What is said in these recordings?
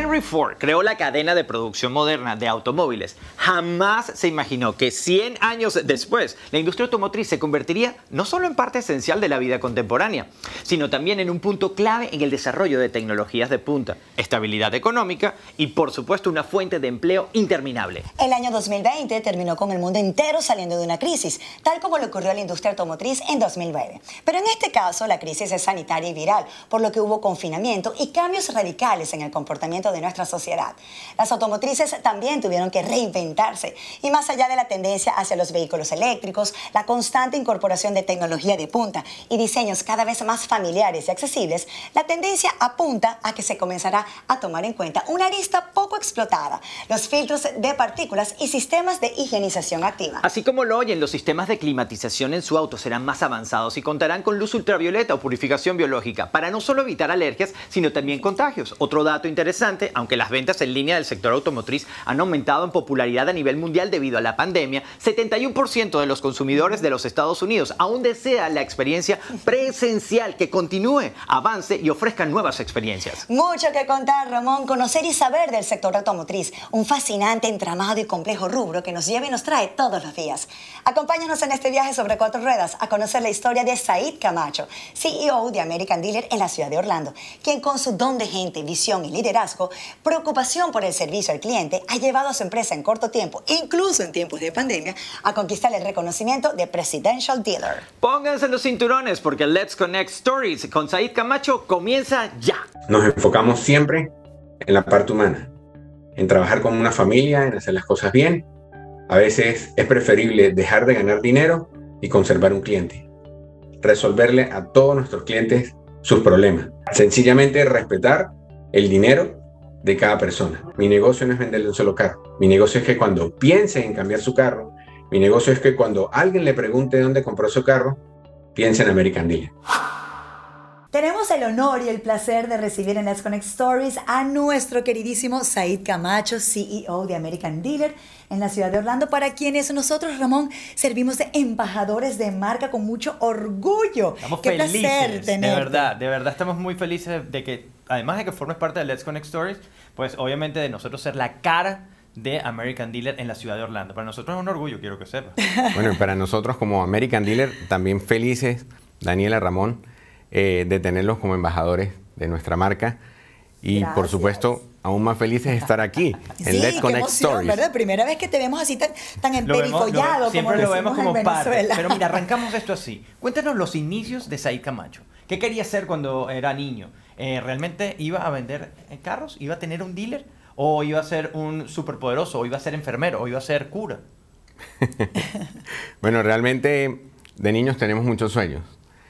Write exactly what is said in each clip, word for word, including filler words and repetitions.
Henry Ford creó la cadena de producción moderna de automóviles, jamás se imaginó que cien años después la industria automotriz se convertiría no solo en parte esencial de la vida contemporánea, sino también en un punto clave en el desarrollo de tecnologías de punta, estabilidad económica y, por supuesto, una fuente de empleo interminable. El año dos mil veinte terminó con el mundo entero saliendo de una crisis, tal como le ocurrió a la industria automotriz en dos mil nueve. Pero en este caso, la crisis es sanitaria y viral, por lo que hubo confinamiento y cambios radicales en el comportamiento de nuestra sociedad. Las automotrices también tuvieron que reinventarse, y más allá de la tendencia hacia los vehículos eléctricos, la constante incorporación de tecnología de punta y diseños cada vez más familiares y accesibles, la tendencia apunta a que se comenzará a tomar en cuenta una arista poco explotada: los filtros de partículas y sistemas de higienización activa. Así como lo oyen, los sistemas de climatización en su auto serán más avanzados y contarán con luz ultravioleta o purificación biológica para no solo evitar alergias, sino también contagios. Otro dato interesante: aunque las ventas en línea del sector automotriz han aumentado en popularidad a nivel mundial debido a la pandemia, setenta y uno por ciento de los consumidores de los Estados Unidos aún desea la experiencia presencial, que continúe, avance y ofrezca nuevas experiencias. Mucho que contar, Ramón, conocer y saber del sector automotriz, un fascinante, entramado y complejo rubro que nos lleva y nos trae todos los días. Acompáñanos en este viaje sobre cuatro ruedas a conocer la historia de Said Camacho, C E O de American Dealer en la ciudad de Orlando, quien con su don de gente, visión y liderazgo, preocupación por el servicio al cliente, ha llevado a su empresa en corto tiempo, incluso en tiempos de pandemia, a conquistar el reconocimiento de Presidential Dealer. Pónganse los cinturones porque Let's Connect Stories con Said Camacho comienza ya. Nos enfocamos siempre en la parte humana, en trabajar como una familia, en hacer las cosas bien. A veces es preferible dejar de ganar dinero y conservar un cliente, resolverle a todos nuestros clientes sus problemas. Sencillamente respetar el dinero de cada persona. Mi negocio no es venderle un solo carro. Mi negocio es que cuando piense en cambiar su carro, mi negocio es que cuando alguien le pregunte dónde compró su carro, piense en American Dealer. Tenemos el honor y el placer de recibir en Let's Connect Stories a nuestro queridísimo Said Camacho, C E O de American Dealer en la ciudad de Orlando, para quienes nosotros, Ramón, servimos de embajadores de marca con mucho orgullo. Estamos Qué felices, placer tenerte. de verdad, de verdad estamos muy felices de que, además de que formes parte de Let's Connect Stories, pues obviamente de nosotros ser la cara de American Dealer en la ciudad de Orlando. Para nosotros es un orgullo, quiero que sepas. Bueno, y para nosotros como American Dealer también felices, Daniela, Ramón, eh, de tenerlos como embajadores de nuestra marca. Y Gracias. Por supuesto, aún más felices de estar aquí en Sí, Let's qué Connect emoción, Stories. ¿verdad? Primera vez que te vemos así tan, tan Lo vemos- emperifollado, lo- siempre como lo vemos decimos como en parte. Venezuela. Pero mira, arrancamos esto así. Cuéntanos los inicios de Said Camacho. ¿Qué quería hacer cuando era niño? Eh, ¿Realmente iba a vender carros? ¿Iba a tener un dealer? ¿O iba a ser un superpoderoso? ¿O iba a ser enfermero? ¿O iba a ser cura? Bueno, realmente de niños tenemos muchos sueños.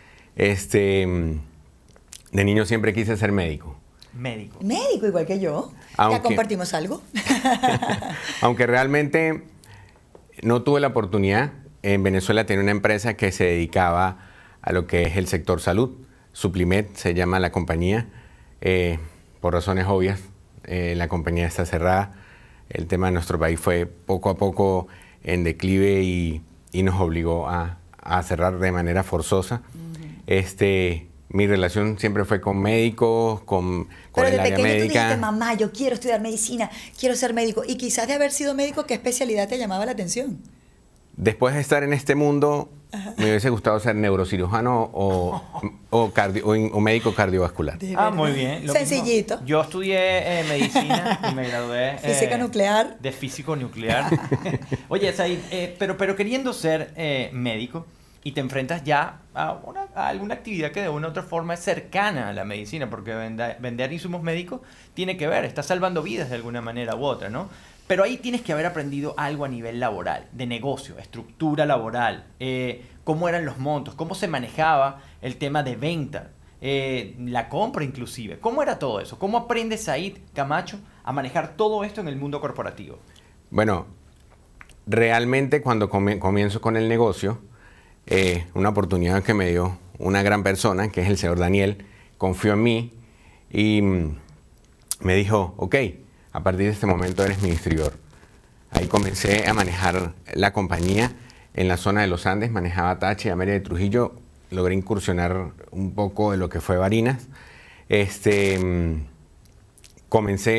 Este, de niño siempre quise ser médico. Médico. Médico igual que yo. Aunque- ¿Ya compartimos algo? Aunque realmente no tuve la oportunidad. En Venezuela tenía una empresa que se dedicaba a lo que es el sector salud. Suplimed se llama la compañía. Eh, por razones obvias, eh, la compañía está cerrada. El tema de nuestro país fue poco a poco en declive y, y nos obligó a, a cerrar de manera forzosa. Uh-huh. este, mi relación siempre fue con médicos, con, con Pero el de área pequeño tú médica. dijiste, mamá, yo quiero estudiar medicina, quiero ser médico. Y quizás de haber sido médico, ¿qué especialidad te llamaba la atención? Después de estar en este mundo, Ajá. me hubiese gustado ser neurocirujano o, o, cardio, o, o médico cardiovascular. Ah, muy bien. Lo Sencillito. Mismo. Yo estudié eh, medicina y me gradué eh, física nuclear. de físico nuclear. Oye, Said, eh, pero, pero queriendo ser eh, médico y te enfrentas ya a, una, a alguna actividad que de una u otra forma es cercana a la medicina, porque vender, vender insumos médicos tiene que ver, está salvando vidas de alguna manera u otra, ¿no? Pero ahí tienes que haber aprendido algo a nivel laboral, de negocio, estructura laboral, eh, cómo eran los montos, cómo se manejaba el tema de venta, eh, la compra inclusive. ¿Cómo era todo eso? ¿Cómo aprende Said Camacho a manejar todo esto en el mundo corporativo? Bueno, realmente cuando comienzo con el negocio, eh, una oportunidad que me dio una gran persona, que es el señor Daniel, confió en mí y mm, me dijo, ok, a partir de este momento eres mi distribuidor. Ahí comencé a manejar la compañía en la zona de los Andes, manejaba Táchira, Mérida de Trujillo, logré incursionar un poco de lo que fue Barinas. Este, comencé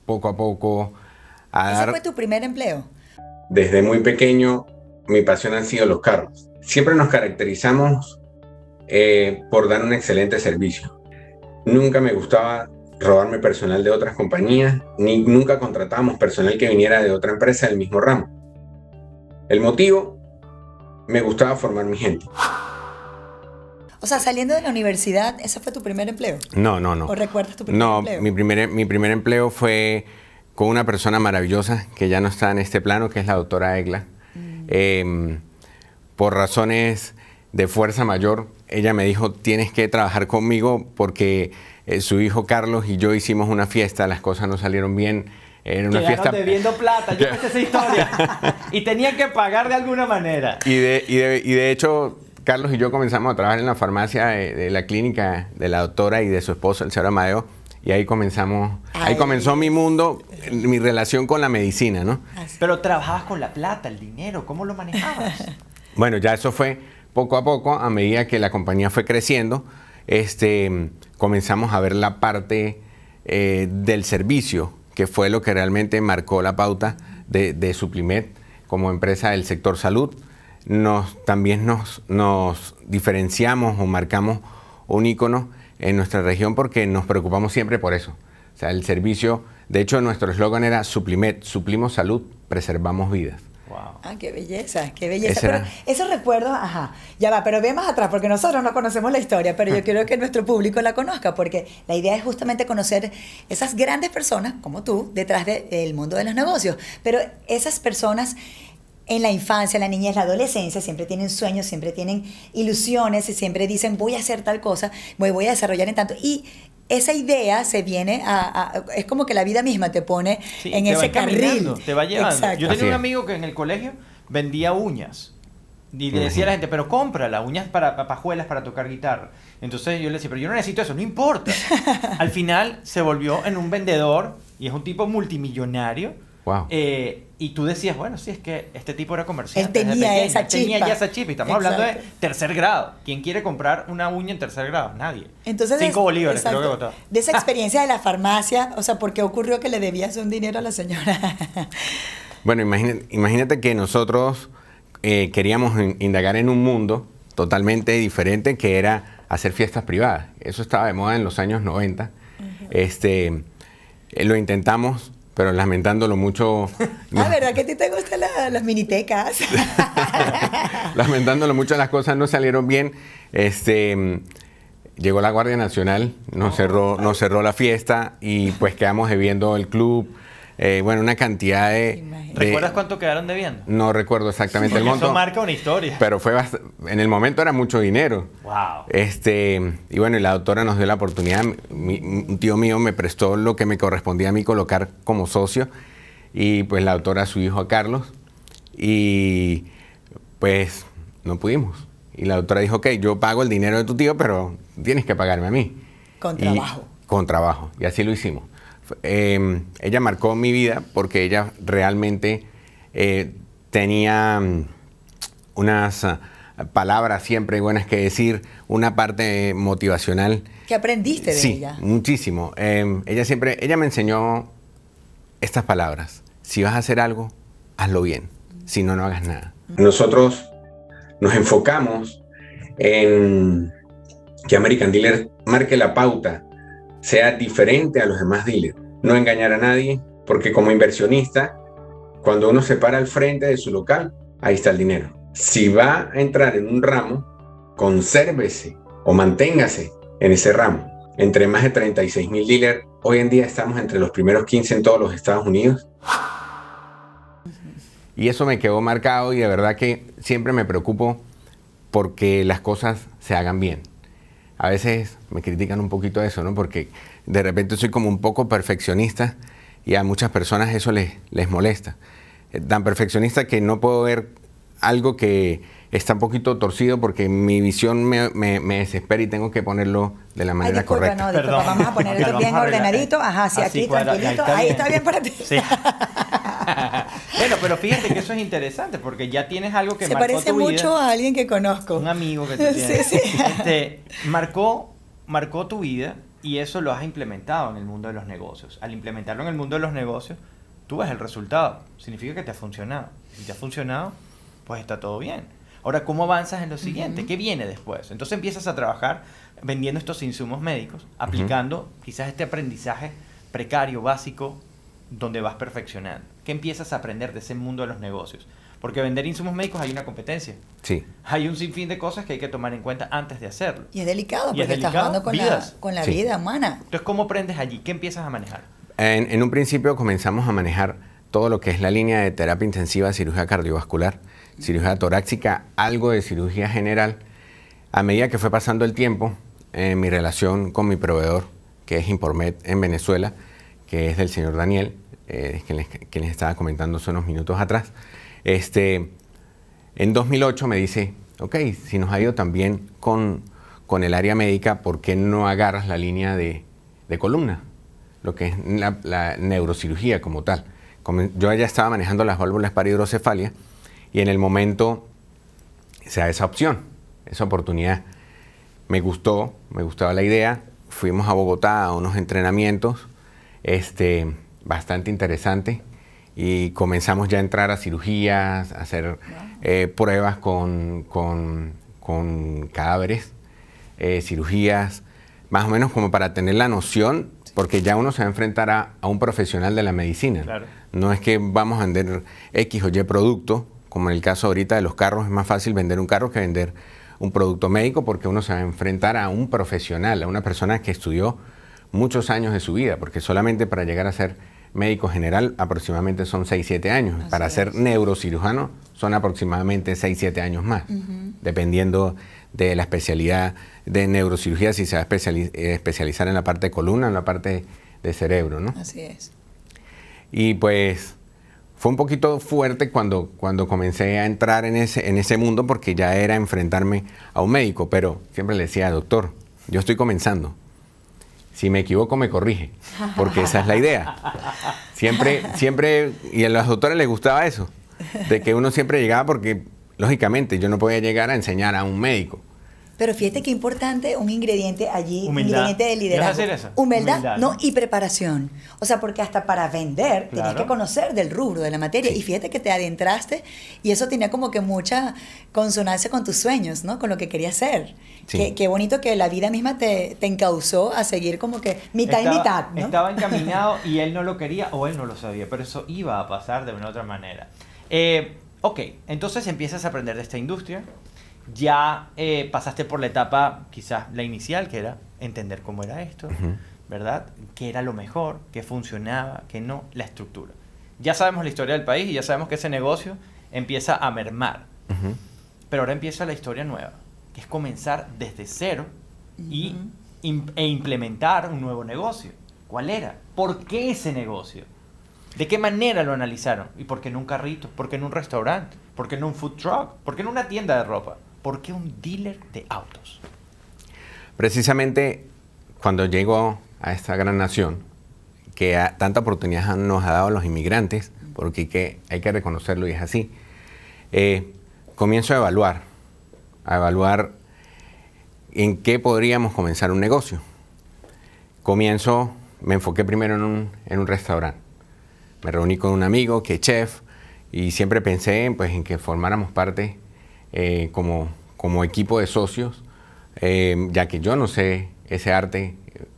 poco a poco a ¿Ese dar... fue tu primer empleo? Desde muy pequeño, mi pasión han sido los carros. Siempre nos caracterizamos eh, por dar un excelente servicio. Nunca me gustaba robarme personal de otras compañías, ni nunca contratábamos personal que viniera de otra empresa del mismo ramo. El motivo, me gustaba formar mi gente. O sea, saliendo de la universidad, ¿ese fue tu primer empleo? No, no, no. ¿O recuerdas tu primer no, empleo? No, mi primer, mi primer empleo fue con una persona maravillosa que ya no está en este plano, que es la doctora Egla. Mm. Eh, por razones de fuerza mayor, ella me dijo, tienes que trabajar conmigo porque eh, su hijo Carlos y yo hicimos una fiesta, las cosas no salieron bien. Era una Quedaron fiesta debiendo plata, yo sé esa historia. Y tenían que pagar de alguna manera. Y de, y, de, y de hecho, Carlos y yo comenzamos a trabajar en la farmacia de, de la clínica de la doctora y de su esposo, el señor Amadeo. Y ahí comenzamos, Ay, ahí comenzó mi mundo, mi relación con la medicina, ¿no? Pero trabajabas con la plata, el dinero, ¿cómo lo manejabas? Bueno, ya eso fue poco a poco, a medida que la compañía fue creciendo, este, comenzamos a ver la parte eh, del servicio, que fue lo que realmente marcó la pauta de, de Suplimed como empresa del sector salud. Nos, también nos, nos diferenciamos o marcamos un ícono en nuestra región porque nos preocupamos siempre por eso. O sea, el servicio, de hecho nuestro eslogan era Suplimed, suplimos salud, preservamos vidas. Wow. Ah, qué belleza, qué belleza. Pero esos recuerdos, ajá, ya va, pero ve más atrás, porque nosotros no conocemos la historia, pero yo quiero que nuestro público la conozca, porque la idea es justamente conocer esas grandes personas, como tú, detrás de, del mundo de los negocios. Pero esas personas en la infancia, la niñez, la adolescencia, siempre tienen sueños, siempre tienen ilusiones y siempre dicen, voy a hacer tal cosa, me voy a desarrollar en tanto. Y esa idea se viene a, a... Es como que la vida misma te pone sí, en te ese va carril. Te va llevando. Exacto. Yo tenía un amigo que en el colegio vendía uñas. Y le decía a la gente, pero cómprala, uñas para, para pajuelas para tocar guitarra. Entonces yo le decía, pero yo no necesito eso, no importa. Al final se volvió en un vendedor y es un tipo multimillonario. Wow. Eh, y tú decías, bueno, sí, es que este tipo era comerciante. Él tenía pequeño, esa chispa. Tenía ya esa chispa. Y estamos Exacto. hablando de tercer grado. ¿Quién quiere comprar una uña en tercer grado? Nadie. Entonces, Cinco bolívares, exacto. creo que botaba. De esa experiencia de la farmacia, o sea, ¿por qué ocurrió que le debías un dinero a la señora? Bueno, imagínate, imagínate que nosotros eh, queríamos in, indagar en un mundo totalmente diferente que era hacer fiestas privadas. Eso estaba de moda en los años noventa. Uh-huh. Este, eh, lo intentamos, pero lamentándolo mucho... No. Ah, ¿verdad que a ti te gustan la, las minitecas? Lamentándolo mucho, las cosas no salieron bien. Este, llegó la Guardia Nacional, nos, oh, cerró, nos cerró la fiesta y pues quedamos debiendo el club. Eh, bueno, una cantidad de, de... ¿Recuerdas cuánto quedaron debiendo? No recuerdo exactamente el monto. Eso marca una historia. Pero fue en el momento era mucho dinero. Wow. Este, y bueno, y la doctora nos dio la oportunidad. Mi, un tío mío me prestó lo que me correspondía a mí colocar como socio. Y pues la doctora a su hijo, a Carlos. Y pues no pudimos. Y la doctora dijo, ok, yo pago el dinero de tu tío, pero tienes que pagarme a mí. Con trabajo. Y, con trabajo. Y así lo hicimos. Eh, ella marcó mi vida porque ella realmente eh, tenía um, unas uh, palabras siempre buenas que decir, una parte motivacional. ¿Qué aprendiste de sí, ella? Sí, muchísimo. Eh, ella siempre, ella me enseñó estas palabras. Si vas a hacer algo, hazlo bien. Si no, no hagas nada. Nosotros nos enfocamos en que American Dealer marque la pauta, sea diferente a los demás dealers. No engañar a nadie, porque como inversionista, cuando uno se para al frente de su local, ahí está el dinero. Si va a entrar en un ramo, consérvese o manténgase en ese ramo. Entre más de treinta y seis mil dealers, hoy en día estamos entre los primeros quince en todos los Estados Unidos. Y eso me quedó marcado y de verdad que siempre me preocupo porque las cosas se hagan bien. A veces me critican un poquito eso, ¿no? Porque de repente soy como un poco perfeccionista y a muchas personas eso les, les molesta. Tan perfeccionista que no puedo ver algo que está un poquito torcido porque mi visión me, me, me desespera y tengo que ponerlo de la manera Ay, disculpa, correcta. No, disculpa, vamos a poner esto bien ordenadito. Ajá, sí, aquí cuadra, tranquilito. Ahí está, ahí está bien para ti. Sí. Bueno, pero fíjate que eso es interesante porque ya tienes algo que Se marcó parece tu vida. mucho a alguien que conozco. Un amigo que tú tienes. Sí, sí. Este, marcó, marcó tu vida y eso lo has implementado en el mundo de los negocios. Al implementarlo en el mundo de los negocios, tú ves el resultado. Significa que te ha funcionado. Si te ha funcionado, pues está todo bien. Ahora, ¿cómo avanzas en lo siguiente? Uh-huh. ¿Qué viene después? Entonces empiezas a trabajar vendiendo estos insumos médicos, aplicando uh-huh. quizás este aprendizaje precario, básico, donde vas perfeccionando. ¿Qué empiezas a aprender de ese mundo de los negocios? Porque vender insumos médicos hay una competencia. Sí. Hay un sinfín de cosas que hay que tomar en cuenta antes de hacerlo. Y es delicado, porque es delicado, estás jugando con vidas. la, con la sí. vida humana. Entonces, ¿cómo aprendes allí? ¿Qué empiezas a manejar? En, en un principio comenzamos a manejar todo lo que es la línea de terapia intensiva, cirugía cardiovascular, cirugía torácica, algo de cirugía general. A medida que fue pasando el tiempo, eh, mi relación con mi proveedor, que es Impormed en Venezuela, que es del señor Daniel, eh, que, les, que les estaba comentando hace unos minutos atrás, este, en dos mil ocho me dice, ok, si nos ha ido tan bien con, con el área médica, ¿por qué no agarras la línea de, de columna? Lo que es la, la neurocirugía como tal. Como yo ya estaba manejando las válvulas para hidrocefalia y en el momento se da esa opción, esa oportunidad. Me gustó, me gustaba la idea. Fuimos a Bogotá a unos entrenamientos este, bastante interesantes y comenzamos ya a entrar a cirugías, a hacer eh, pruebas con, con, con cadáveres, eh, cirugías, más o menos como para tener la noción, porque ya uno se va a enfrentar a, a un profesional de la medicina. Claro. No es que vamos a vender X o Y producto, como en el caso ahorita de los carros, es más fácil vender un carro que vender un producto médico porque uno se va a enfrentar a un profesional, a una persona que estudió muchos años de su vida, porque solamente para llegar a ser médico general aproximadamente son seis, siete años. Así para es. Ser neurocirujano son aproximadamente seis, siete años más, uh-huh. dependiendo de la especialidad de neurocirugía, si se va a especializ- especializar en la parte de columna o en la parte de cerebro, ¿no? Así es. Y pues fue un poquito fuerte cuando, cuando comencé a entrar en ese, en ese mundo porque ya era enfrentarme a un médico, pero siempre le decía, doctor, yo estoy comenzando. Si me equivoco, me corrige, porque esa es la idea. Siempre, siempre, y a los doctores les gustaba eso, de que uno siempre llegaba porque, lógicamente, yo no podía llegar a enseñar a un médico. Pero fíjate qué importante un ingrediente allí, Humildad. un ingrediente de liderazgo. ¿Vas a hacer eso? Humildad, Humildad, no, ¿no? y preparación. O sea, porque hasta para vender Claro. tienes que conocer del rubro, de la materia. Sí. Y fíjate que te adentraste y eso tenía como que mucha consonancia con tus sueños, ¿no? Con lo que querías ser. Sí. Qué, qué bonito que la vida misma te, te encauzó a seguir como que mitad estaba, y mitad, ¿no? Estaba encaminado y él no lo quería o él no lo sabía, pero eso iba a pasar de una u otra manera. Eh, ok, entonces empiezas a aprender de esta industria. Ya eh, pasaste por la etapa, quizás la inicial, que era entender cómo era esto, uh-huh. ¿verdad? Qué era lo mejor, qué funcionaba, qué no, la estructura. Ya sabemos la historia del país y ya sabemos que ese negocio empieza a mermar. Uh-huh. Pero ahora empieza la historia nueva, que es comenzar desde cero uh-huh. y, im- e implementar un nuevo negocio. ¿Cuál era? ¿Por qué ese negocio? ¿De qué manera lo analizaron? ¿Y por qué en un carrito? ¿Por qué en un restaurante? ¿Por qué en un food truck? ¿Por qué en una tienda de ropa? ¿Por qué un dealer de autos? Precisamente cuando llego a esta gran nación, que a, tanta oportunidad nos ha dado a los inmigrantes, porque hay que, hay que reconocerlo y es así, eh, comienzo a evaluar, a evaluar en qué podríamos comenzar un negocio. Comienzo, me enfoqué primero en un, en un restaurante. Me reuní con un amigo que es chef y siempre pensé pues, en que formáramos parte eh, como, como equipo de socios, eh, ya que yo no sé ese arte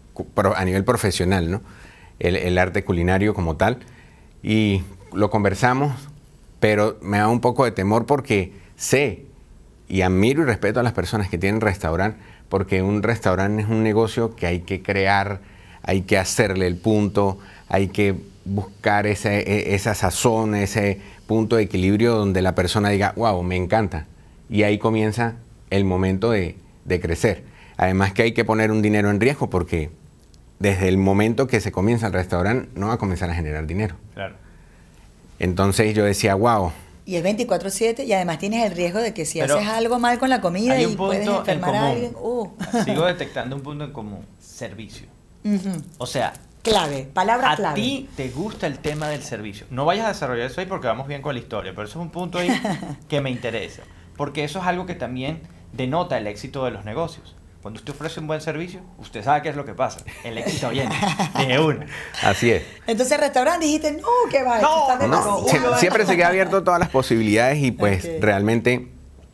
a nivel profesional, ¿no? el, el arte culinario como tal. Y lo conversamos, pero me da un poco de temor porque sé y admiro y respeto a las personas que tienen restaurante, porque un restaurante es un negocio que hay que crear, hay que hacerle el punto, hay que buscar ese, esa sazón, ese punto de equilibrio donde la persona diga, wow, me encanta. Y ahí comienza el momento de, de crecer. Además que hay que poner un dinero en riesgo porque desde el momento que se comienza el restaurante no va a comenzar a generar dinero. Claro. Entonces yo decía, wow. Y es veinticuatro siete y además tienes el riesgo de que si Pero haces algo mal con la comida hay un y punto puedes enfermar en a común. alguien. Uh. Sigo detectando un punto en común. Servicio. Uh-huh. O sea, Clave, palabra a clave. ti te gusta el tema del servicio. No vayas a desarrollar eso ahí porque vamos bien con la historia, pero eso es un punto ahí que me interesa. Porque eso es algo que también denota el éxito de los negocios. Cuando usted ofrece un buen servicio, usted sabe qué es lo que pasa. El éxito viene de una. Así es. Entonces, el restaurante dijiste, no, que va, No, esto está no, Sie- demasiado. siempre se queda abierto todas las posibilidades y pues Ok. realmente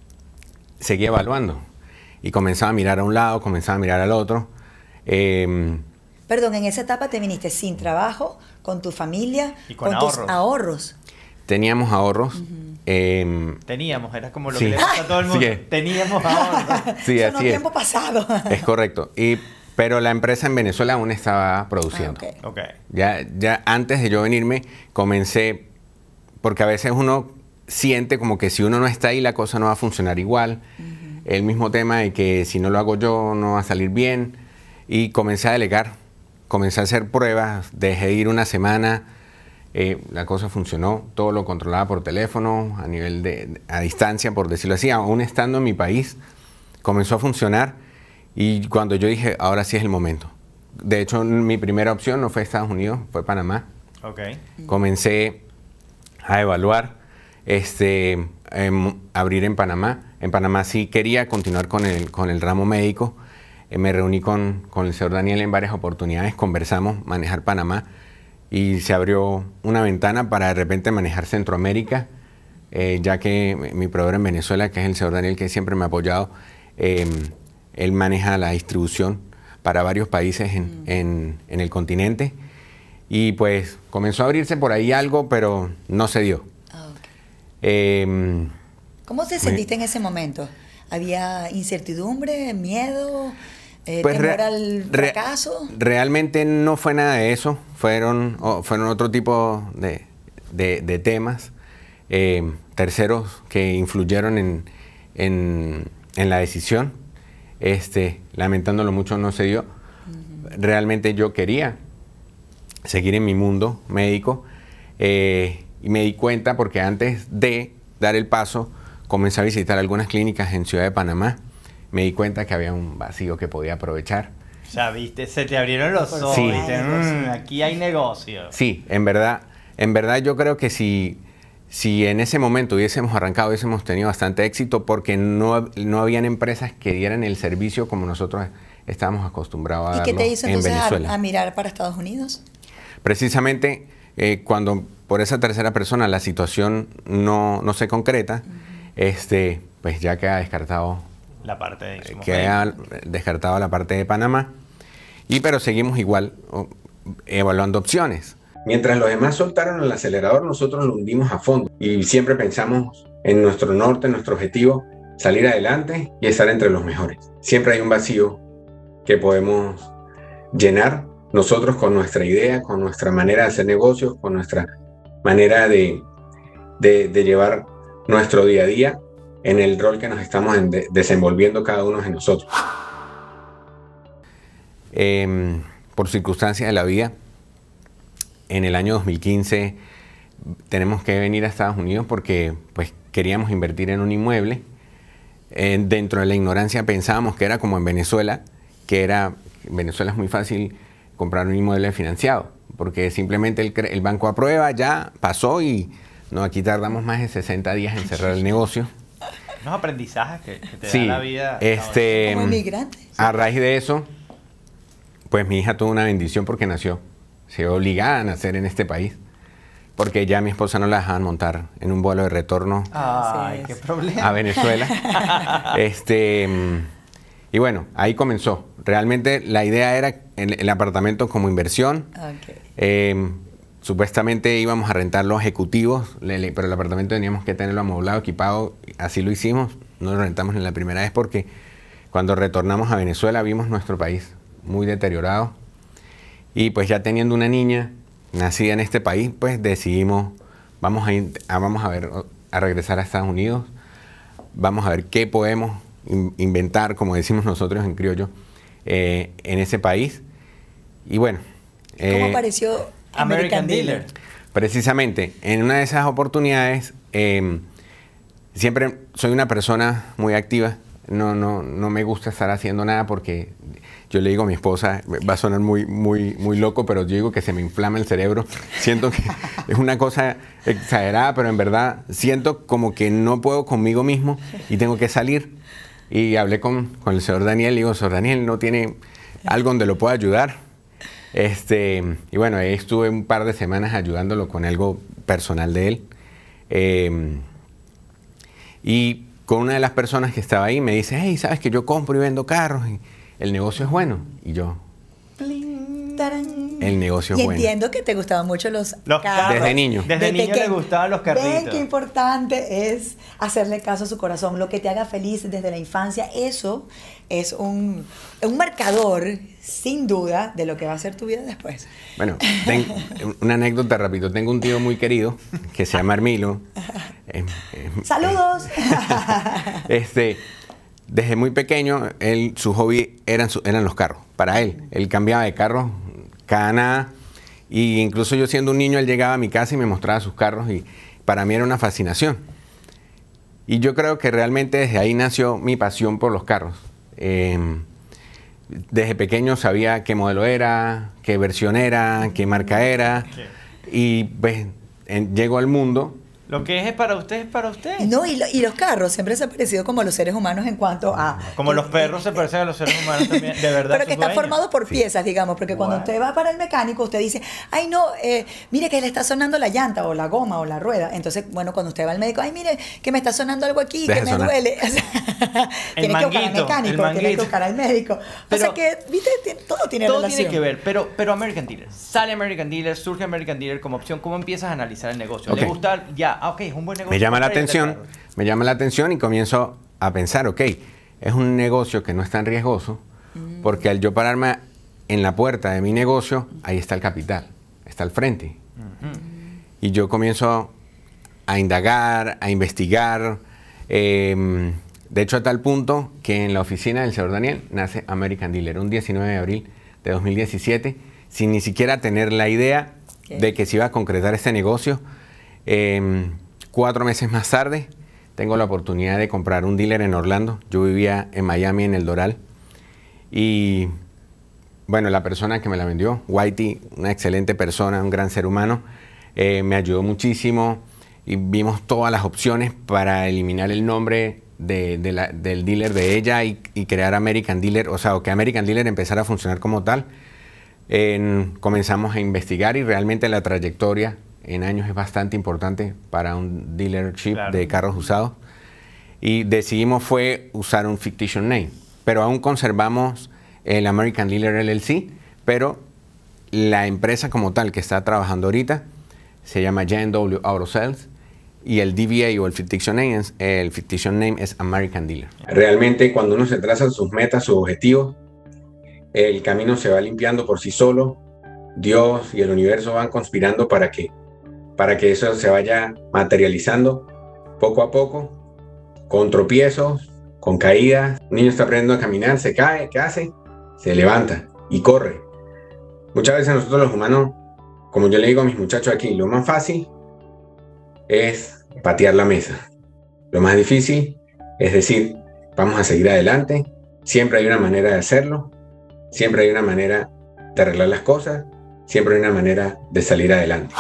seguí evaluando. Y comenzaba a mirar a un lado, comenzaba a mirar al otro. Eh, Perdón, en esa etapa te viniste sin trabajo, con tu familia, Y con tus ahorros. ahorros. teníamos ahorros. eh, Teníamos, era como lo Sí. que le pasa a todo el Así mundo. es. Teníamos ahorro. sí, Sonó así es. tiempo pasado. Es correcto. Y, pero la empresa en Venezuela aún estaba produciendo. Ah, ok. Ok. Ya, ya antes de yo venirme, comencé, porque a veces uno siente como que si uno no está ahí, la cosa no va a funcionar igual. El mismo tema de que si no lo hago yo, no va a salir bien. Y comencé a delegar, comencé a hacer pruebas, dejé de ir una semana, eh, la cosa funcionó, todo lo controlaba por teléfono, a nivel de, a distancia, por decirlo así, aún estando en mi país, comenzó a funcionar. Y cuando yo dije, ahora sí es el momento. De hecho, mi primera opción no fue Estados Unidos, fue Panamá. Ok. Comencé a evaluar, este, em, abrir en Panamá. En Panamá sí quería continuar con el, con el ramo médico. Eh, me reuní con, con el señor Daniel en varias oportunidades, conversamos, manejar Panamá y se abrió una ventana para de repente manejar Centroamérica, eh, ya que mi proveedor en Venezuela, que es el señor Daniel, que siempre me ha apoyado, eh, él maneja la distribución para varios países en, en, en el continente. Y pues comenzó a abrirse por ahí algo, pero no se dio. Ah, ok. Eh, ¿Cómo te sentiste en ese momento? ¿Había incertidumbre, miedo, eh, Pues temor re- al re- fracaso? realmente no fue nada de eso, fueron, oh, fueron otro tipo de, de- de temas, eh, terceros que influyeron en, en- en la decisión. Este, lamentándolo mucho no se dio. Realmente yo quería seguir en mi mundo médico eh, y me di cuenta porque antes de dar el paso comencé a visitar algunas clínicas en Ciudad de Panamá. Me di cuenta que había un vacío que podía aprovechar. O sea, viste, se te abrieron los ojos. Sí. Viste, "Mm, aquí hay negocio. Sí, en verdad, en verdad yo creo que si, si en ese momento hubiésemos arrancado, hubiésemos tenido bastante éxito porque no, no habían empresas que dieran el servicio como nosotros estábamos acostumbrados a ¿Y qué darlo te hizo en entonces Venezuela. a, a mirar para Estados Unidos? Precisamente eh, cuando por esa tercera persona la situación no, no se concreta, este, pues ya queda descartado, La parte de insumos queda médicos. descartado la parte de Panamá. Y pero seguimos igual o, evaluando opciones. Mientras los demás soltaron el acelerador, nosotros lo hundimos a fondo y siempre pensamos en nuestro norte, en nuestro objetivo, salir adelante y estar entre los mejores. Siempre hay un vacío que podemos llenar nosotros con nuestra idea, con nuestra manera de hacer negocios, con nuestra manera de, de, de llevar nuestro día a día en el rol que nos estamos en de, desenvolviendo cada uno de nosotros. Eh, por circunstancias de la vida, en el año dos mil quince tenemos que venir a Estados Unidos porque pues, queríamos invertir en un inmueble. Eh, dentro de la ignorancia pensábamos que era como en Venezuela, que era, en Venezuela es muy fácil comprar un inmueble financiado, porque simplemente el, el banco aprueba, ya pasó y no, aquí tardamos más de sesenta días en cerrar el negocio. Unos aprendizajes que, que te Sí, da la vida. este, Como inmigrante. a raíz de eso, pues mi hija tuvo una bendición porque nació, se vio obligada a nacer en este país, porque ya mi esposa no la dejaban montar en un vuelo de retorno Ay, Así qué es. problema. a Venezuela. este, y bueno, ahí comenzó. Realmente la idea era el, el apartamento como inversión. Ok. Eh, supuestamente íbamos a rentar los ejecutivos, le- le- pero el apartamento teníamos que tenerlo amoblado, equipado. Así lo hicimos. No lo rentamos en la primera vez porque cuando retornamos a Venezuela vimos nuestro país muy deteriorado. Y pues ya teniendo una niña nacida en este país, pues decidimos, vamos a, in- a- vamos a ver, a regresar a Estados Unidos. Vamos a ver qué podemos in- inventar, como decimos nosotros en criollo, eh, en ese país. Y bueno. ¿Cómo eh, apareció American Dealer. Precisamente, en una de esas oportunidades, eh, siempre soy una persona muy activa, no, no, no me gusta estar haciendo nada porque yo le digo a mi esposa, va a sonar muy, muy, muy loco, pero yo digo que se me inflama el cerebro, siento que es una cosa exagerada, pero en verdad siento como que no puedo conmigo mismo y tengo que salir Y hablé con, con el señor Daniel y digo, señor Daniel, ¿no tiene algo donde lo pueda ayudar? Este, y bueno, ahí estuve un par de semanas ayudándolo con algo personal de él. Eh, y con una de las personas que estaba ahí me dice, hey, ¿sabes que yo compro y vendo carros? Y el negocio es bueno. Y yo, el negocio es y bueno. entiendo que te gustaban mucho los, Los carros. Desde niño. Desde De niño le pequeño. gustaban los carritos. Ven qué importante es hacerle caso a su corazón. Lo que te haga feliz desde la infancia, eso es un, un marcador, sin duda, de lo que va a ser tu vida después. Bueno, ten, una anécdota rápido. Tengo un tío muy querido que se llama Armilo. Eh, eh, ¡Saludos! este, desde muy pequeño, él, su hobby eran, su, eran los carros. Para él, él cambiaba de carro cada nada. Y incluso yo siendo un niño, él llegaba a mi casa y me mostraba sus carros y para mí era una fascinación. Y yo creo que realmente desde ahí nació mi pasión por los carros. Eh, desde pequeño sabía qué modelo era, qué versión era, qué marca era. Y pues en, llego al mundo. Lo que es para usted es para usted. No, y, lo, y los carros siempre se han parecido como los seres humanos en cuanto a... Como los perros se parecen a los seres humanos también, de verdad. Pero que están formados por Sí. piezas, digamos, porque cuando Wow. usted va para el mecánico, usted dice, ay no, eh, mire que le está sonando la llanta o la goma o la rueda. Entonces, bueno, cuando usted va al médico, ay mire que me está sonando algo aquí, Deja que me sonar. duele. O sea, tiene que buscar al manguito, el mecánico, tiene manguito. que buscar al médico. Pero- o sea que, viste, Tien- todo tiene Todo relación. tiene que ver, pero, pero American Dealer, sale American Dealer, surge American Dealer como opción, ¿cómo empiezas a analizar el negocio? ¿Le Ok. gusta? Ya, ah, ok, es un buen negocio. Me llama la comprar y vender atención, carros. me llama la atención y comienzo a pensar, ok, es un negocio que no es tan riesgoso, porque al yo pararme en la puerta de mi negocio, ahí está el capital, está al frente. Y yo comienzo a indagar, a investigar, eh, de hecho a tal punto que en la oficina del señor Daniel nace American Dealer, un diecinueve de abril de dos mil diecisiete, sin ni siquiera tener la idea ¿Qué? de que se iba a concretar este negocio. Eh, Cuatro meses más tarde, tengo la oportunidad de comprar un dealer en Orlando. Yo vivía en Miami, en El Doral. Y, bueno, la persona que me la vendió, Whitey, una excelente persona, un gran ser humano, eh, me ayudó muchísimo. Y vimos todas las opciones para eliminar el nombre de, de la, del dealer de ella y, y crear American Dealer, o sea, o que American Dealer empezara a funcionar como tal. En, comenzamos a investigar y realmente la trayectoria en años es bastante importante para un dealership Claro. de carros usados. Y decidimos fue usar un fictitious name, pero aún conservamos el American Dealer L L C, pero la empresa como tal que está trabajando ahorita se llama J and W Auto Sales y el D B A o el fictitious name es, el fictitious name es American Dealer. Realmente cuando uno se traza sus metas, sus objetivos, el camino se va limpiando por sí solo. Dios y el universo van conspirando para que para que eso se vaya materializando poco a poco, con tropiezos, con caídas. Un niño está aprendiendo a caminar, se cae, ¿qué hace? Se levanta y corre. Muchas veces nosotros los humanos, como yo le digo a mis muchachos aquí, lo más fácil es patear la mesa. Lo más difícil es decir, vamos a seguir adelante, siempre hay una manera de hacerlo, siempre hay una manera de arreglar las cosas, siempre hay una manera de salir adelante.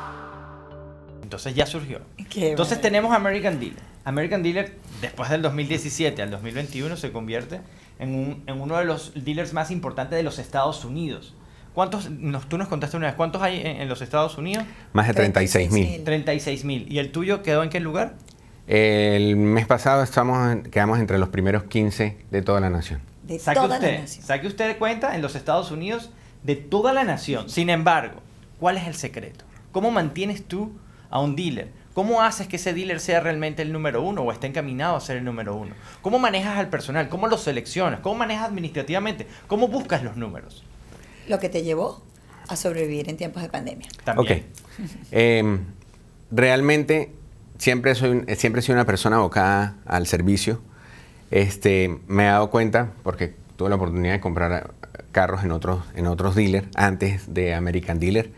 Entonces ya surgió. Qué Entonces bueno. tenemos American Dealer. American Dealer, después del dos mil diecisiete al dos mil veintiuno, se convierte en, un, en uno de los dealers más importantes de los Estados Unidos. ¿Cuántos, nos, tú nos contaste una vez, cuántos hay en, en los Estados Unidos? Más de treinta y seis mil. treinta y seis mil. ¿Y el tuyo quedó en qué lugar? El mes pasado estamos, en- quedamos entre los primeros quince de toda la nación. De Saque toda la usted, nación. saque usted cuenta en los Estados Unidos de toda la nación. Sin embargo, ¿cuál es el secreto? ¿Cómo mantienes tú a un dealer? ¿Cómo haces que ese dealer sea realmente el número uno o esté encaminado a ser el número uno? ¿Cómo manejas al personal? ¿Cómo lo seleccionas? ¿Cómo manejas administrativamente? ¿Cómo buscas los números? Lo que te llevó a sobrevivir en tiempos de pandemia. También. Ok. Eh, realmente siempre, soy, un- siempre he sido una persona abocada al servicio. Este, me he dado cuenta, porque tuve la oportunidad de comprar eh, carros en otros, en otros dealers antes de American Dealer.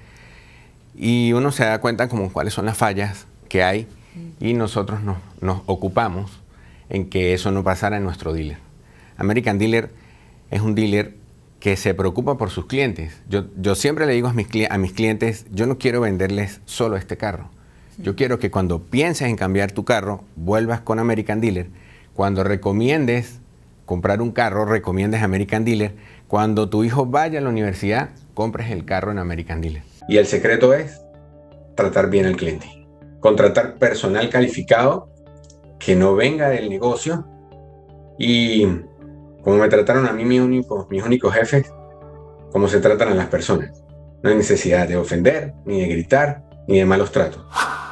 Y uno se da cuenta como cuáles son las fallas que hay y nosotros nos, nos ocupamos en que eso no pasara en nuestro dealer. American Dealer es un dealer que se preocupa por sus clientes. Yo, yo siempre le digo a mis, cli- a mis clientes, yo no quiero venderles solo este carro. Yo quiero que cuando pienses en cambiar tu carro, vuelvas con American Dealer. Cuando recomiendes comprar un carro, recomiendes American Dealer. Cuando tu hijo vaya a la universidad, compres el carro en American Dealer. Y el secreto es tratar bien al cliente. Contratar personal calificado que no venga del negocio. Y como me trataron a mí mis únicos, mis únicos jefes, como se tratan a las personas. No hay necesidad de ofender, ni de gritar, ni de malos tratos.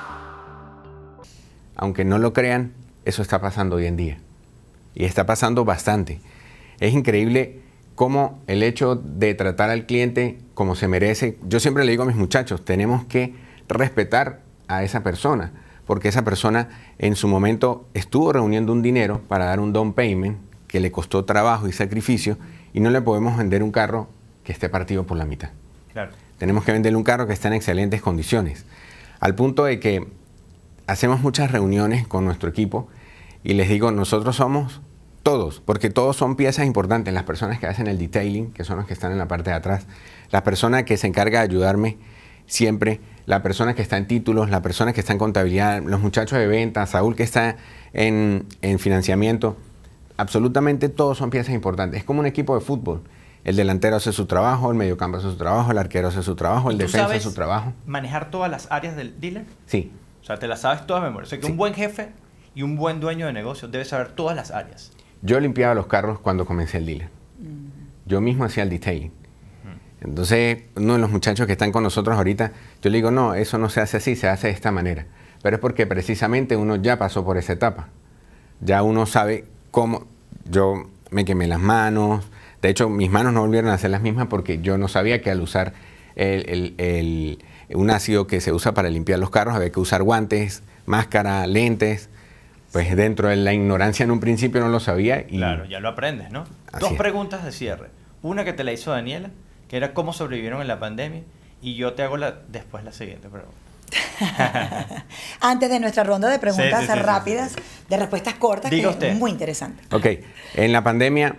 Aunque no lo crean, eso está pasando hoy en día. Y está pasando bastante. Es increíble cómo el hecho de tratar al cliente como se merece. Yo siempre le digo a mis muchachos, tenemos que respetar a esa persona, porque esa persona en su momento estuvo reuniendo un dinero para dar un down payment que le costó trabajo y sacrificio, y no le podemos vender un carro que esté partido por la mitad. Claro. Tenemos que venderle un carro que esté en excelentes condiciones. Al punto de que hacemos muchas reuniones con nuestro equipo y les digo, nosotros somos todos, porque todos son piezas importantes, las personas que hacen el detailing, que son los que están en la parte de atrás, la persona que se encarga de ayudarme siempre, la persona que está en títulos, la persona que está en contabilidad, los muchachos de venta, Saúl que está en, en financiamiento, absolutamente todos son piezas importantes. Es como un equipo de fútbol. El delantero hace su trabajo, el mediocampo hace su trabajo, el arquero hace su trabajo, el defensa hace su trabajo. ¿Manejar todas las áreas del dealer? Sí. O sea, te las sabes todas de memoria. O sea, que sí. Un buen jefe y un buen dueño de negocio debe saber todas las áreas. Yo limpiaba los carros cuando comencé el dealer. Yo mismo hacía el detailing. Entonces, uno de los muchachos que están con nosotros ahorita, yo le digo, no, eso no se hace así, se hace de esta manera. Pero es porque precisamente uno ya pasó por esa etapa. Ya uno sabe cómo. Yo me quemé las manos. De hecho, mis manos no volvieron a ser las mismas porque yo no sabía que al usar el, el, el, un ácido que se usa para limpiar los carros, había que usar guantes, máscara, lentes. Pues dentro de la ignorancia en un principio no lo sabía. Y claro, ya lo aprendes, ¿no? Dos preguntas de cierre. Una que te la hizo Daniela, que era cómo sobrevivieron en la pandemia, y yo te hago la, después la siguiente pregunta. Antes de nuestra ronda de preguntas sí, sí, sí, rápidas, sí, sí. de respuestas cortas, Diga que usted. es muy interesante. Ok, en la pandemia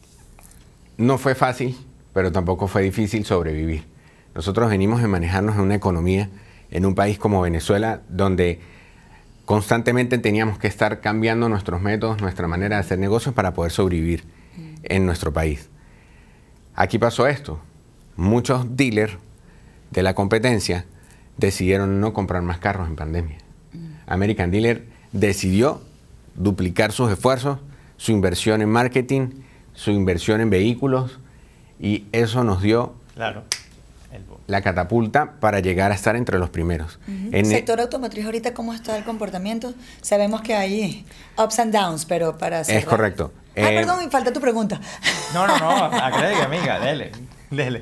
no fue fácil, pero tampoco fue difícil sobrevivir. Nosotros venimos de manejarnos en una economía, en un país como Venezuela, donde constantemente teníamos que estar cambiando nuestros métodos, nuestra manera de hacer negocios para poder sobrevivir mm. en nuestro país. Aquí pasó esto. Muchos dealers de la competencia decidieron no comprar más carros en pandemia. Mm. American Dealer decidió duplicar sus esfuerzos, su inversión en marketing, su inversión en vehículos, y eso nos dio claro. la catapulta para llegar a estar entre los primeros. Uh-huh. En sector automotriz ahorita, ¿cómo está el comportamiento? Sabemos que hay ups and downs, pero para cerrar. Es correcto. Ah, eh, perdón, me falta tu pregunta. No, no, no, agregue, amiga, dele, dele.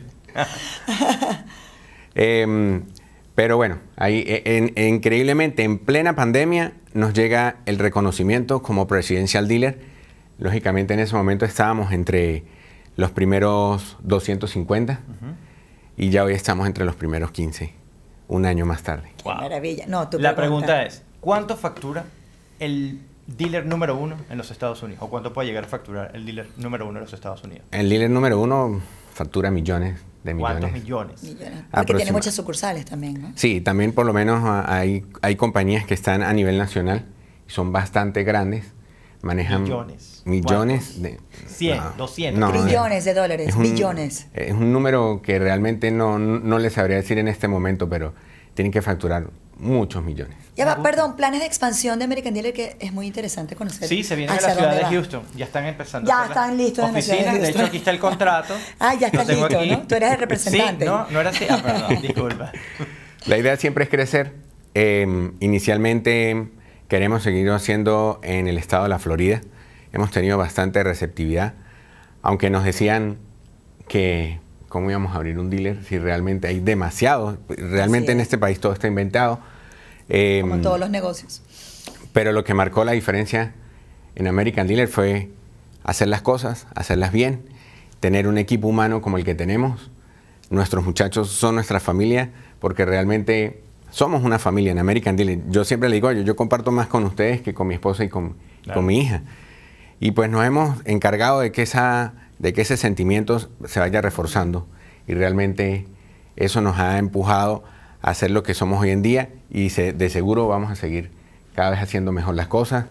eh, pero bueno, ahí, en, en, increíblemente, en plena pandemia nos llega el reconocimiento como Presidential Dealer. Lógicamente en ese momento estábamos entre los primeros doscientos cincuenta. Uh-huh. Y ya hoy estamos entre los primeros quince, un año más tarde. ¡Qué wow. maravilla! No, tu La pregunta. pregunta es, ¿cuánto factura el dealer número uno en los Estados Unidos? ¿O cuánto puede llegar a facturar el dealer número uno en los Estados Unidos? El dealer número uno factura millones de millones. ¿Cuántos millones? millones. Porque tiene muchas sucursales también, ¿no? Sí, también por lo menos hay, hay compañías que están a nivel nacional y son bastante grandes. Manejan millones. Millones de... cien, no, doscientos. No, trillones de dólares, es un, billones. Es un número que realmente no, no les sabría decir en este momento, pero tienen que facturar muchos millones. Ya va, perdón, planes de expansión de American Dealer que es muy interesante conocer. Sí, se viene a la ciudad de Houston. Ya están empezando. Ya están listos en la ciudad de Houston. De hecho, aquí está el contrato. Ah, ya está listo, aquí. ¿No? Tú eres el representante. Sí, no, no era así. Ah, perdón, disculpa. La idea siempre es crecer. Eh, inicialmente queremos seguir haciendo en el estado de la Florida. Hemos tenido bastante receptividad, aunque nos decían que cómo íbamos a abrir un dealer si realmente hay demasiado. Realmente en este país todo está inventado. Eh, Como todos los negocios. Pero lo que marcó la diferencia en American Dealer fue hacer las cosas, hacerlas bien, tener un equipo humano como el que tenemos. Nuestros muchachos son nuestra familia, porque realmente somos una familia en American Dealer. Yo siempre le digo, yo, yo comparto más con ustedes que con mi esposa y con, claro. con mi hija. Y pues nos hemos encargado de que, esa, de que ese sentimiento se vaya reforzando, y realmente eso nos ha empujado a hacer lo que somos hoy en día, y se, de seguro vamos a seguir cada vez haciendo mejor las cosas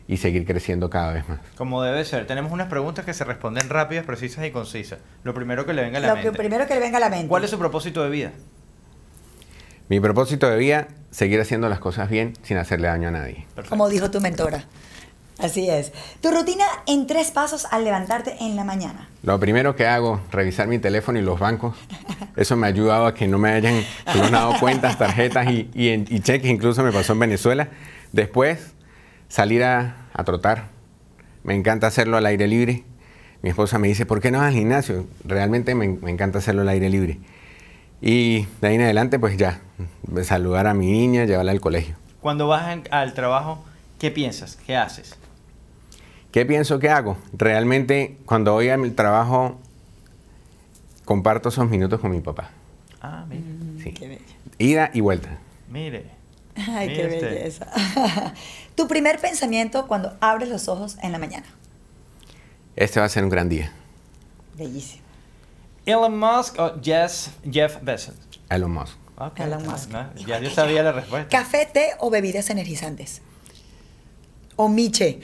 y seguir creciendo cada vez más. Como debe ser. Tenemos unas preguntas que se responden rápidas, precisas y concisas. Lo primero que le venga a la Lo mente. que primero que le venga a la mente. ¿Cuál es su propósito de vida? Mi propósito de vida, seguir haciendo las cosas bien sin hacerle daño a nadie. Perfecto. Como dijo tu mentora. Así es. Tu rutina en tres pasos al levantarte en la mañana. Lo primero que hago, revisar mi teléfono y los bancos. Eso me ha ayudado a que no me hayan clonado cuentas, tarjetas y, y, y cheques. Incluso me pasó en Venezuela. Después, salir a, a trotar. Me encanta hacerlo al aire libre. Mi esposa me dice, ¿por qué no vas al gimnasio? Realmente me, me encanta hacerlo al aire libre. Y de ahí en adelante, pues ya, saludar a mi niña, llevarla al colegio. Cuando vas en- al trabajo, ¿qué piensas? ¿Qué haces? ¿Qué pienso que hago? Realmente, cuando voy al trabajo, comparto esos minutos con mi papá. Ah, mire. Sí. Qué bella. Ida y vuelta. Mire. Ay, Mire qué usted. belleza. Tu primer pensamiento cuando abres los ojos en la mañana. Este va a ser un gran día. Bellísimo. Elon Musk o Jeff, Jeff Bezos. Elon Musk. Ok. Elon Musk. No, ya yo sabía la respuesta. ¿Café, té o bebidas energizantes? O miche.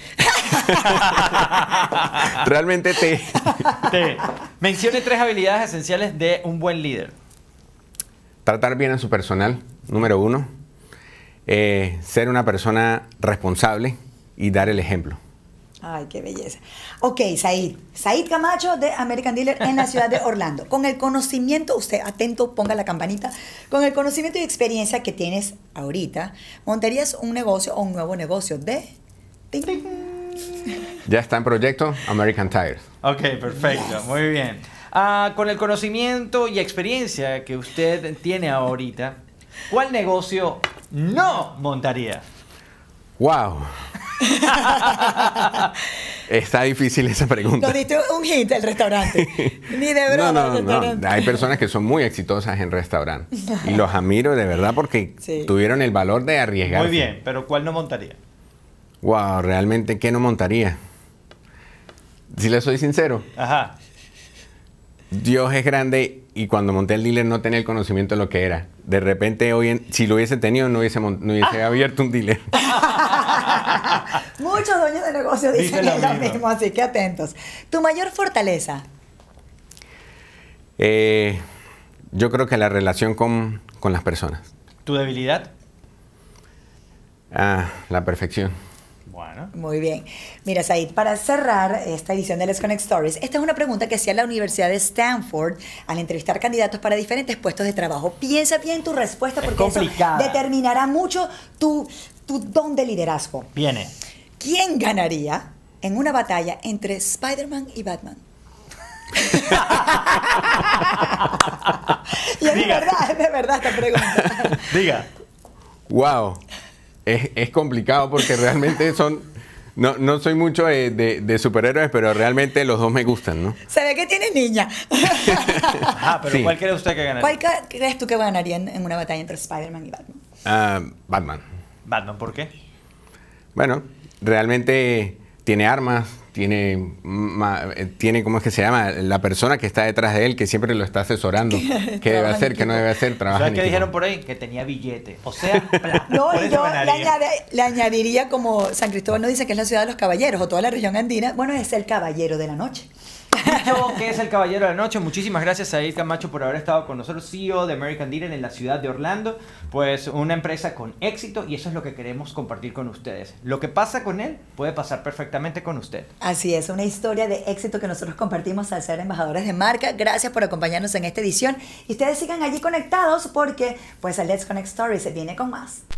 Realmente te... Te- Mencione tres habilidades esenciales de un buen líder. Tratar bien a su personal, número uno. Eh, ser una persona responsable y dar el ejemplo. Ay, qué belleza. Ok, Said. Said Camacho de American Dealer en la ciudad de Orlando. Con el conocimiento, usted atento, ponga la campanita. Con el conocimiento y experiencia que tienes ahorita, ¿montarías un negocio o un nuevo negocio de... Ting, ting. Ya está en proyecto American Tires. Ok, perfecto, muy bien. Ah, con el conocimiento y experiencia que usted tiene ahorita, ¿cuál negocio no montaría? ¡Wow! Está difícil esa pregunta. Nos diste un hint el restaurante. Ni de broma No, el no, no. restaurante. Hay personas que son muy exitosas en restaurantes. Y los admiro de verdad porque Sí. tuvieron el valor de arriesgar. Muy bien, pero ¿cuál no montaría? Wow, realmente, ¿qué no montaría? Si le soy sincero, Ajá. Dios es grande y cuando monté el dealer no tenía el conocimiento de lo que era. De repente, hoy en- si lo hubiese tenido, no hubiese, mon- no hubiese abierto un dealer. Muchos dueños de negocios dicen Dicen lo lo mismo. mismo, así que atentos. Tu mayor fortaleza. Eh, yo creo que la relación con, con las personas. ¿Tu debilidad? Ah, la perfección. Bueno. Muy bien. Mira, Said, para cerrar esta edición de Let's Connect Stories, esta es una pregunta que hacía la Universidad de Stanford al entrevistar candidatos para diferentes puestos de trabajo. Piensa bien tu respuesta Es porque eso complicada. determinará mucho tu, tu don de liderazgo. Viene. ¿Quién ganaría en una batalla entre Spider-Man y Batman? Y es de Diga. verdad, es de verdad esta pregunta. Diga. Wow. Es, es complicado porque realmente son... No, no soy mucho de, de- de superhéroes, pero realmente los dos me gustan, ¿no? Se ve que tienes niña. Ajá, pero Sí. ¿cuál cree usted que ganaría? ¿Cuál ca- crees tú que ganaría en, en una batalla entre Spider-Man y Batman? Ah, Batman. Batman, ¿por qué? Bueno, realmente tiene armas, tiene, ma- eh, tiene, ¿cómo es que se llama? La persona que está detrás de él, que siempre lo está asesorando. ¿Qué debe Trabaja en hacer? ¿Qué no equipo. debe hacer? Trabaja ¿Sabes en qué equipo. dijeron por ahí? Que tenía billete. O sea, plata. No, Por y eso yo le, ganaría. añade- le añadiría como San Cristóbal nos dice que es la ciudad de los caballeros o toda la región andina. Bueno, es el caballero de la noche. Dicho que es el caballero de la noche, muchísimas gracias a Said Camacho por haber estado con nosotros, C E O de American Dealer en la ciudad de Orlando. Pues una empresa con éxito y eso es lo que queremos compartir con ustedes. Lo que pasa con él puede pasar perfectamente con usted. Así es, una historia de éxito que nosotros compartimos al ser embajadores de marca. Gracias por acompañarnos en esta edición y ustedes sigan allí conectados porque pues el Let's Connect Stories se viene con más.